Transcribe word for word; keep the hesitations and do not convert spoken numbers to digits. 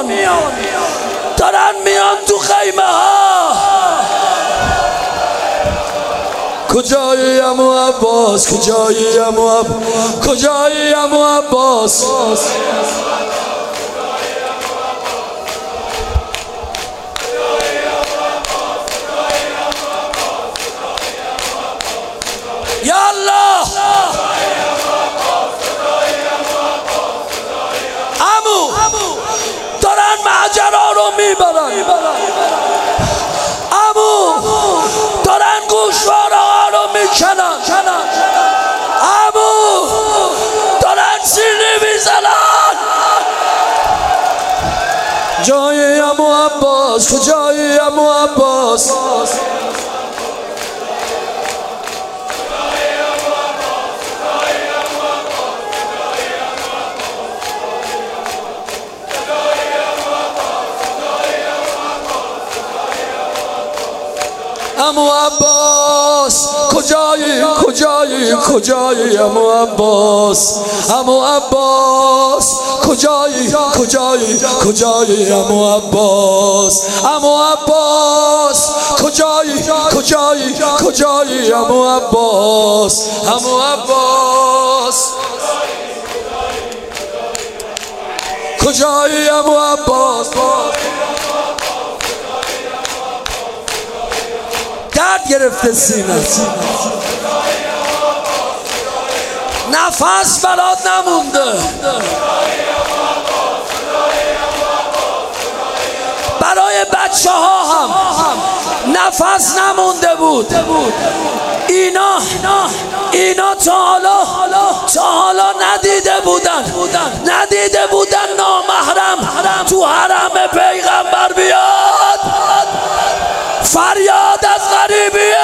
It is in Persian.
میان دارن میان تو خیمه ها. کجایی عمو عباس؟ کجایی عمو عباس؟ کجایی عمو عباس؟ یا الله عمو دارن مهجرها رو میبرن، عمو دارن گوشواره ها رو میکنن، عمو دارن سینی میزنن. جای عمو عباس؟ کجای عمو عباس؟ عمو عباس کجایی؟ کجایی؟ کجایی عمو عباس؟ عمو عباس کجایی؟ کجایی؟ کجایی عمو عباس؟ عمو عباس کجایی؟ کجایی؟ کجایی عمو عباس؟ عمو عباس کجایی عمو عباس؟ درد گرفته سینه، نفس برات نمونده، برای بچه ها هم نفس نمونده بود. اینا اینا تا حالا تا حالا ندیده بودن ندیده بودن نامحرم تو حرم پیغمبر بیاد فریاد از غریبیه.